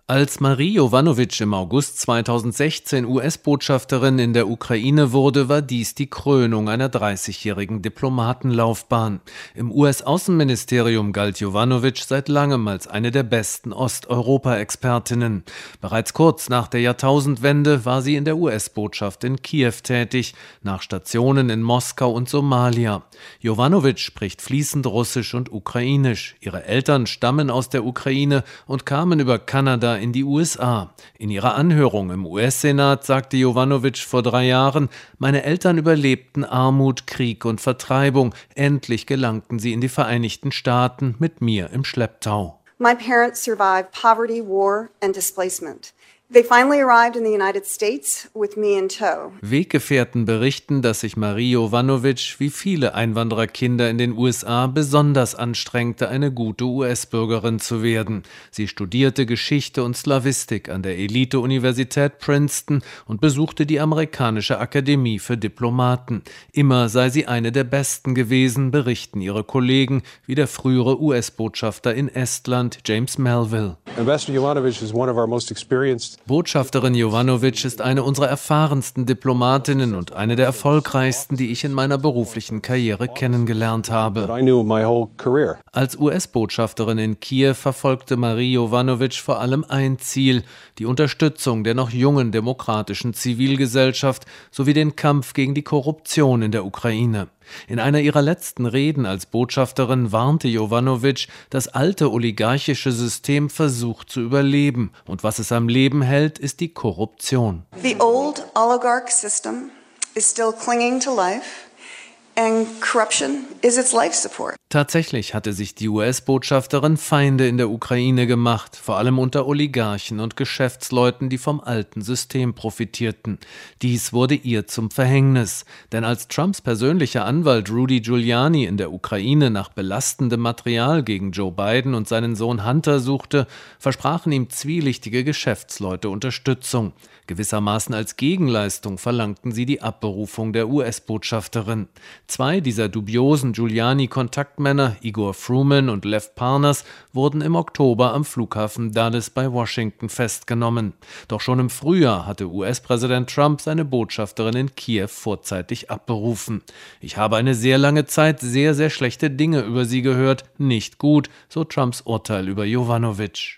Als Marie Jovanović im August 2016 US-Botschafterin in der Ukraine wurde, war dies die Krönung einer 30-jährigen Diplomatenlaufbahn. Im US-Außenministerium galt Jovanović seit langem als eine der besten Osteuropa-Expertinnen. Bereits kurz nach der Jahrtausendwende war sie in der US-Botschaft in Kiew tätig, nach Stationen in Moskau und Somalia. Jovanović spricht fließend Russisch und Ukrainisch. Ihre Eltern stammen aus der Ukraine und kamen über Kanada in die USA. In ihrer Anhörung im US-Senat sagte Jovanović vor 3 Jahren, meine Eltern überlebten Armut, Krieg und Vertreibung. Endlich gelangten sie in die Vereinigten Staaten mit mir im Schlepptau. My parents survived poverty, war and displacement. They finally arrived in the United States with me in tow. Weggefährten berichten, dass sich Marie Jovanović wie viele Einwandererkinder in den USA besonders anstrengte, eine gute US-Bürgerin zu werden. Sie studierte Geschichte und Slawistik an der Elite-Universität Princeton und besuchte die amerikanische Akademie für Diplomaten. Immer sei sie eine der Besten gewesen, berichten ihre Kollegen, wie der frühere US-Botschafter in Estland, James Melville. Ambassador Jovanović is one of our most experienced. Botschafterin Jovanović ist eine unserer erfahrensten Diplomatinnen und eine der erfolgreichsten, die ich in meiner beruflichen Karriere kennengelernt habe. Als US-Botschafterin in Kiew verfolgte Marie Jovanović vor allem ein Ziel: die Unterstützung der noch jungen demokratischen Zivilgesellschaft sowie den Kampf gegen die Korruption in der Ukraine. In einer ihrer letzten Reden als Botschafterin warnte Jovanović, das alte oligarchische System versucht zu überleben. Und was es am Leben hält, ist die Korruption. The old oligarch system is still clinging to life. And corruption is its life support. Tatsächlich hatte sich die US-Botschafterin Feinde in der Ukraine gemacht, vor allem unter Oligarchen und Geschäftsleuten, die vom alten System profitierten. Dies wurde ihr zum Verhängnis, denn als Trumps persönlicher Anwalt Rudy Giuliani in der Ukraine nach belastendem Material gegen Joe Biden und seinen Sohn Hunter suchte, versprachen ihm zwielichtige Geschäftsleute Unterstützung. Gewissermaßen als Gegenleistung verlangten sie die Abberufung der US-Botschafterin. 2 dieser dubiosen Giuliani-Kontaktmänner, Igor Fruman und Lev Parnas, wurden im Oktober am Flughafen Dulles bei Washington festgenommen. Doch schon im Frühjahr hatte US-Präsident Trump seine Botschafterin in Kiew vorzeitig abberufen. Ich habe eine sehr lange Zeit sehr, sehr schlechte Dinge über sie gehört. Nicht gut, so Trumps Urteil über Jovanović.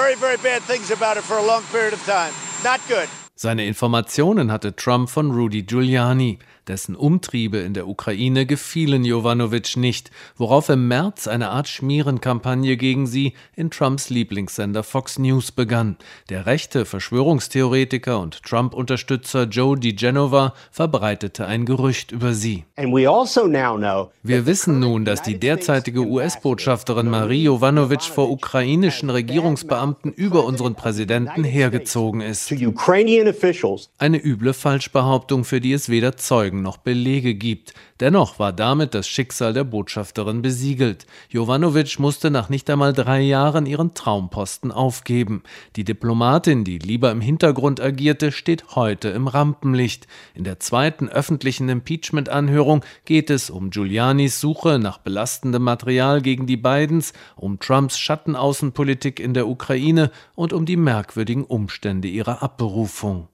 Seine Informationen hatte Trump von Rudy Giuliani. Dessen Umtriebe in der Ukraine gefielen Jovanović nicht, worauf im März eine Art Schmierenkampagne gegen sie in Trumps Lieblingssender Fox News begann. Der rechte Verschwörungstheoretiker und Trump-Unterstützer Joe DiGenova verbreitete ein Gerücht über sie. Wir wissen nun, dass die derzeitige US-Botschafterin Marie Jovanović vor ukrainischen Regierungsbeamten über unseren Präsidenten hergezogen ist. Eine üble Falschbehauptung, für die es weder Zeugen noch Belege gibt. Dennoch war damit das Schicksal der Botschafterin besiegelt. Jovanović musste nach nicht einmal 3 Jahren ihren Traumposten aufgeben. Die Diplomatin, die lieber im Hintergrund agierte, steht heute im Rampenlicht. In der 2. öffentlichen Impeachment-Anhörung geht es um Giulianis Suche nach belastendem Material gegen die Bidens, um Trumps Schattenaußenpolitik in der Ukraine und um die merkwürdigen Umstände ihrer Abberufung.